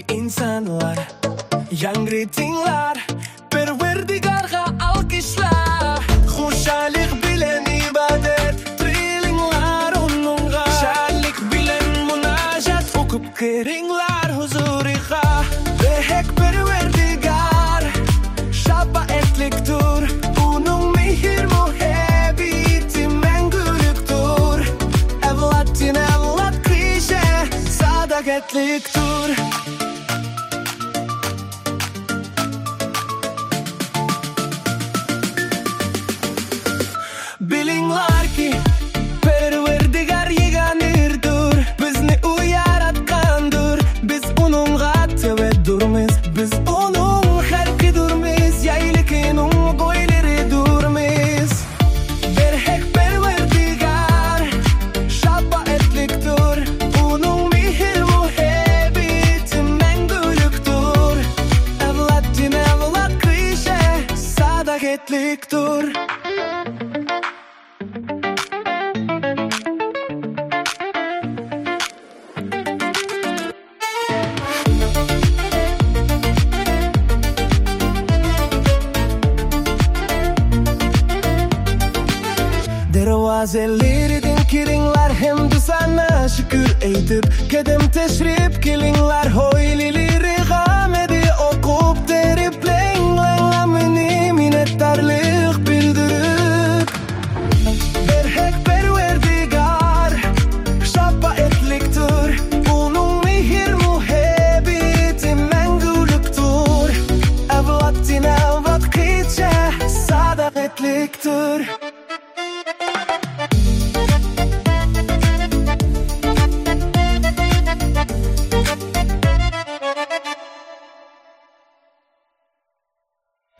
insanlar. Yangi tinglar, Perverdigarga alkışlar. Hoşalik bilen ibadet, trilinglar onunga. Şalik bilen munajat, okup keringlar huzuriga. Behek Perverdigar, şaba etliktur. Onun mihir muhabbeti mengülüktür. Evlatin evlat klişe, sadaketliktur. Bilinglar ki Perverdigar yeganirdir. Bizni u yaratgandir. Biz onunga teveddürmiz. Biz onun halkidurmiz. Yaylikinun goyleridirmiz. Berhek Perverdigar, şaba etliktir. Onun mihir muhabbeti mengülüktür. Evlatin evlat klişe, sadaketliktir. Dervazelerden kiringlar hem sana şükür eytip kedem teşrif kilinglar hoylileri gamedi okup teripleyin meni minnettarlık bildirip Berhek Perverdigar, şaba etliktir. Onun mihir muhabbeti mengülüktür. Evlatin evlat klişe, sadaketliktir.